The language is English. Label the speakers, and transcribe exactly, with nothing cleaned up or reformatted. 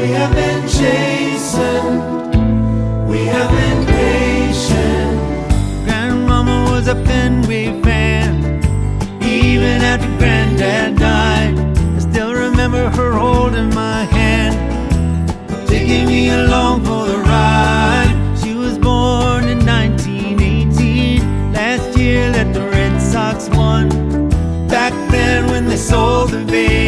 Speaker 1: have been chastened, we have been patient.
Speaker 2: Grandmama was a Fenway fan, even after Granddad died. I still remember her holding my hand, taking me along for the ride. She was born in nineteen eighteen, last year that the Red Sox won. Back then when they sold the Vegas,